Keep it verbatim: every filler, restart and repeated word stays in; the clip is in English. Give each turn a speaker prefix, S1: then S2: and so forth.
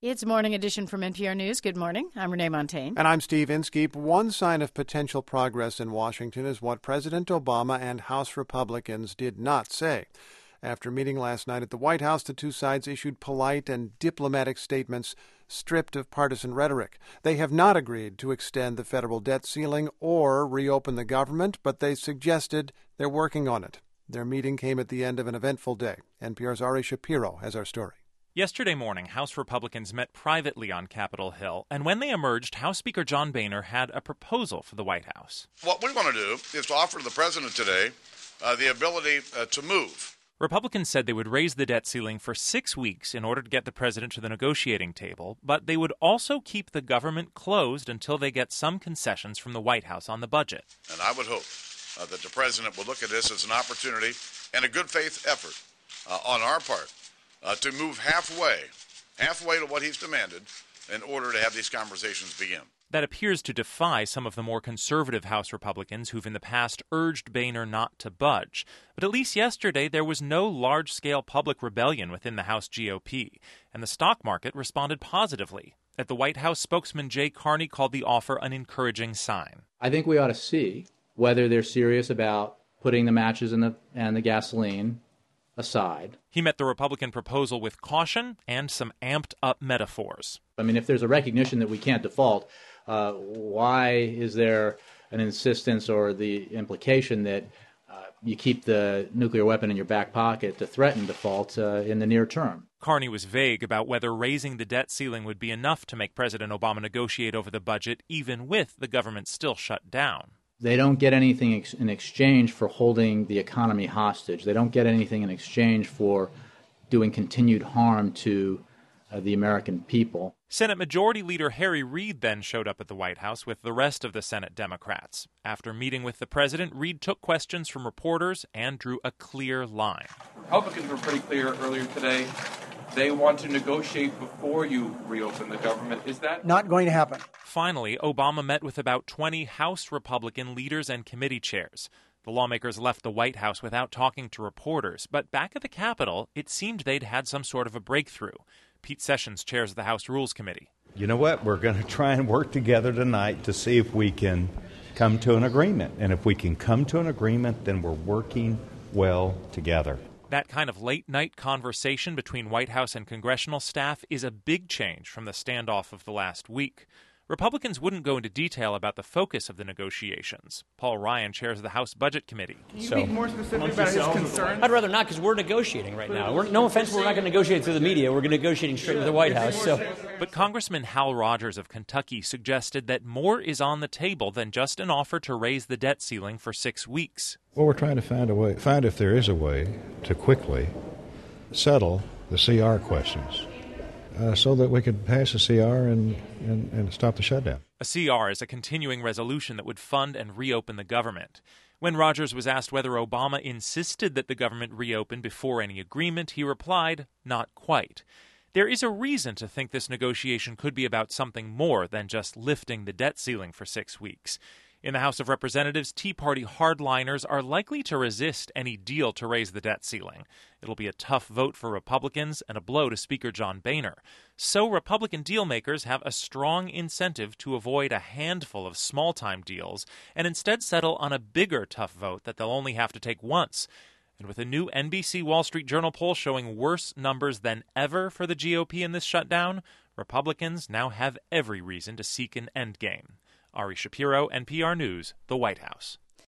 S1: It's Morning Edition from N P R News. Good morning. I'm Renee Montagne.
S2: And I'm Steve Inskeep. One sign of potential progress in Washington is what President Obama and House Republicans did not say. After meeting last night at the White House, the two sides issued polite and diplomatic statements stripped of partisan rhetoric. They have not agreed to extend the federal debt ceiling or reopen the government, but they suggested they're working on it. Their meeting came at the end of an eventful day. N P R's Ari Shapiro has our story.
S3: Yesterday morning, House Republicans met privately on Capitol Hill, and when they emerged, House Speaker John Boehner had a proposal for the White House.
S4: What we want to do is to offer the president today uh, the ability uh, to move.
S3: Republicans said they would raise the debt ceiling for six weeks in order to get the president to the negotiating table, but they would also keep the government closed until they get some concessions from the White House on the budget.
S4: And I would hope uh, that the president will look at this as an opportunity and a good faith effort uh, on our part Uh, to move halfway, halfway to what he's demanded in order to have these conversations begin.
S3: That appears to defy some of the more conservative House Republicans who've in the past urged Boehner not to budge. But at least yesterday, there was no large-scale public rebellion within the House G O P, and the stock market responded positively. At the White House, spokesman Jay Carney called the offer an encouraging sign.
S5: I think we ought to see whether they're serious about putting the matches and the, and the gasoline aside.
S3: He met the Republican proposal with caution and some amped-up metaphors.
S5: I mean, if there's a recognition that we can't default, uh, why is there an insistence or the implication that uh, you keep the nuclear weapon in your back pocket to threaten default uh, in the near term?
S3: Carney was vague about whether raising the debt ceiling would be enough to make President Obama negotiate over the budget, even with the government still shut down.
S5: They don't get anything ex- in exchange for holding the economy hostage. They don't get anything in exchange for doing continued harm to uh, the American people.
S3: Senate Majority Leader Harry Reid then showed up at the White House with the rest of the Senate Democrats. After meeting with the president, Reid took questions from reporters and drew a clear line.
S6: Republicans were pretty clear earlier today. They want to negotiate before you reopen the government. Is that
S7: not going to happen?
S3: Finally, Obama met with about twenty House Republican leaders and committee chairs. The lawmakers left the White House without talking to reporters, but back at the Capitol, it seemed they'd had some sort of a breakthrough. Pete Sessions chairs the House Rules Committee.
S8: You know what? We're going to try and work together tonight to see if we can come to an agreement. And if we can come to an agreement, then we're working well together.
S3: That kind of late-night conversation between White House and congressional staff is a big change from the standoff of the last week. Republicans wouldn't go into detail about the focus of the negotiations. Paul Ryan chairs the House Budget Committee.
S9: Can you so, be more specific about his concerns?
S10: I'd rather not, because we're negotiating right now. We're, no offense, we're not going to negotiate through the media. We're negotiating straight with the White House. So.
S3: But Congressman Hal Rogers of Kentucky suggested that more is on the table than just an offer to raise the debt ceiling for six weeks.
S11: Well, we're trying to find a way, find if there is a way to quickly settle the C R questions. Uh, so that we could pass a C R and, and, and stop the shutdown.
S3: A C R is a continuing resolution that would fund and reopen the government. When Rogers was asked whether Obama insisted that the government reopen before any agreement, he replied, not quite. There is a reason to think this negotiation could be about something more than just lifting the debt ceiling for six weeks. In the House of Representatives, Tea Party hardliners are likely to resist any deal to raise the debt ceiling. It'll be a tough vote for Republicans and a blow to Speaker John Boehner. So Republican dealmakers have a strong incentive to avoid a handful of small-time deals and instead settle on a bigger tough vote that they'll only have to take once. And with a new N B C Wall Street Journal poll showing worse numbers than ever for the G O P in this shutdown, Republicans now have every reason to seek an endgame. Ari Shapiro, N P R News, the White House.